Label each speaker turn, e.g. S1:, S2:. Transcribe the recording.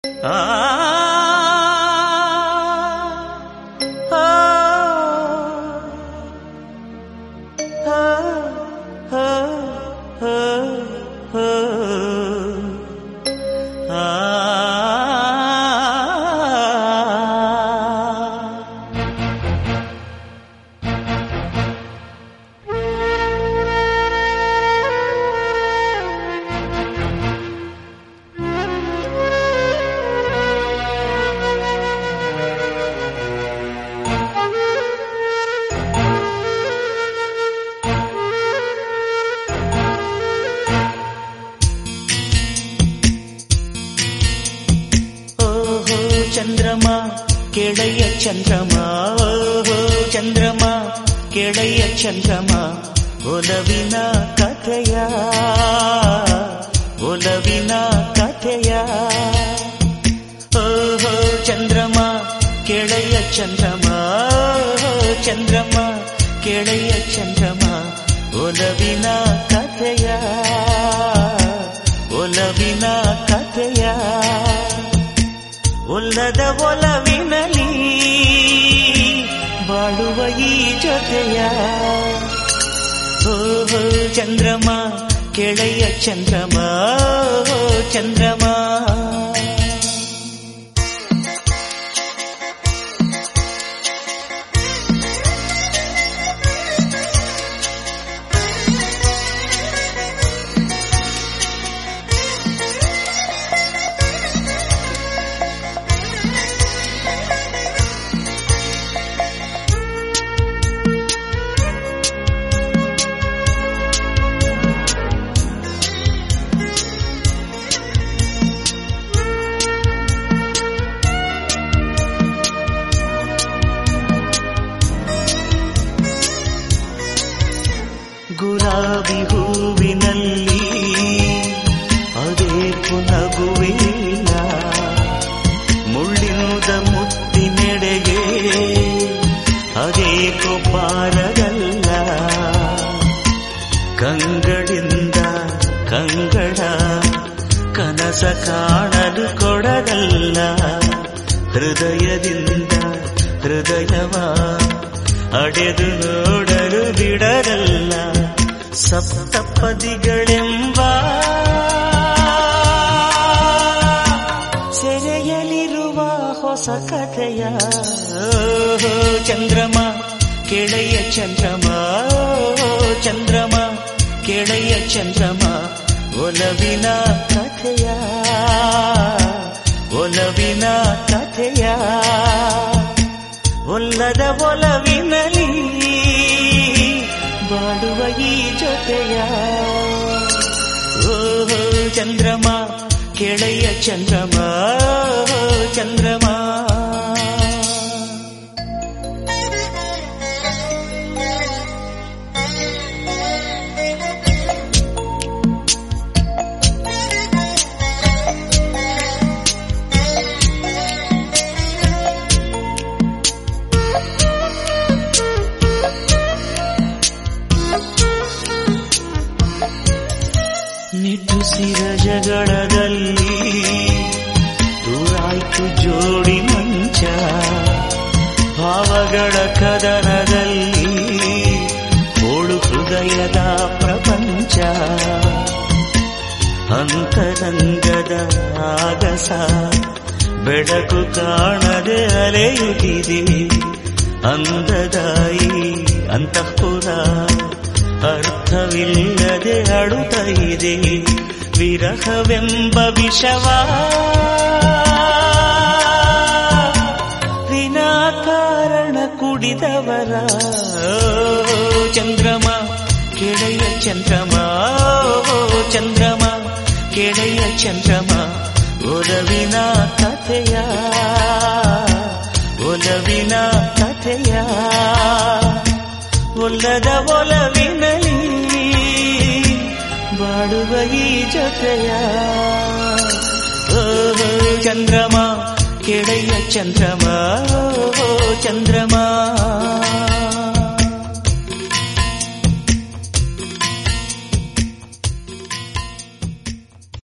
S1: ಚಂದ್ರಮ ಕೆಳೆಯ ಚಂದ್ರಮ ಚಂದ್ರಮ ಕೆಳೆಯ ಚಂದ್ರಮ ಒಲವಿನ ಕಥೆಯ ಒಲವಿನ ಕಥೆಯ ಓಹೋ ಚಂದ್ರಮ ಕೆಳೆಯ ಚಂದ್ರಮ ಚಂದ್ರಮ ಕೆಳೆಯ ಚಂದ್ರಮ ಒಲವಿನ ಕಥೆಯ ಒಲವಿನ ಕಥೆಯ ಒಲ್ಲದ ಒಲವಿನಲಿ ಬಾಳುವ ಈ ಜೊತೆಯ ಓಹೋ ಚಂದ್ರಮ ಕೆಳೆಯ ಚಂದ್ರಮ ಚಂದ್ರಮ ಗುಲಾಬಿ ಹೂವಿನಲ್ಲಿ ಅದೇಕು ನಗುವಿಲ್ಲ ಮುಳ್ಳಿನುದ ಮುತ್ತಿನೆಡೆಗೆ ಅದೇಕು ಬಾರಗಲ್ಲ ಕಂಗಳಿಂದ ಕಂಗಳ ಕನಸ ಕಾಣಲು ಕೊಡಗಲ್ಲ ಹೃದಯದಿಂದ ಹೃದಯವ ಅಡೆದು ನೋಡಲು ಬಿಡರಲ್ಲ ಸಪ್ತಪದಿಗಳೆಂಬ ಸೆರೆಯಲಿರುವ ಹೊಸ ಕಥೆಯ ಚಂದ್ರಮ ಕೆಳೆಯ ಚಂದ್ರಮ ಚಂದ್ರಮ ಕೆಳೆಯ ಚಂದ್ರಮ ಒಲವಿನ ಕಥೆಯ ಒಲವಿನ ಕಥೆಯ ಒಲ್ಲದ ಒಲವಿನಲಿ ಬಾಳುವ ಈ ಜೊತೆಯ ಓಹೋ ಚಂದ್ರಮ ಕೆಳೆಯ ಚಂದ್ರಮ ಚಂದ್ರಮ ನಿಟ್ಟುಸಿರ ಜಗಳದಲ್ಲಿ ದೂರಾಯ್ತು ಜೋಡಿ ಮಂಚ ಭಾವಗಳ ಕದನದಲ್ಲಿ ಹೋಳು ಹೃದಯದ ಪ್ರಪಂಚ ಅಂತರಂಗದ ಆಗಸ ಬೆಳಕು ಕಾಣದೆ ಅಲೆಯುತ್ತಿದೆ ಅಂದದಾಯಿ ಅಂತಃಪುರ ಅರ್ಥವಿಲ್ಲದೆ ಅಳುತ್ತ ಇದೆ ವಿರಹವೆಂಬ ವಿಷವ ವಿನಾಕಾರಣ ಕುಡಿದವರ ಚಂದ್ರಮ ಕೆಳೆಯ ಚಂದ್ರಮ ಚಂದ್ರಮ ಕೆಳೆಯ ಚಂದ್ರಮ ಒಲವಿನ ಕಥೆಯ ಒಲವಿನ ಕಥೆಯ ಒಲ್ಲದ ಒಲವಿನಲಿ ಬಾಳುವ ಈ ಜೊತೆಯ ಓಹೋ ಚಂದ್ರಮ ಕೆಳೆಯ ಚಂದ್ರಮ ಚಂದ್ರಮ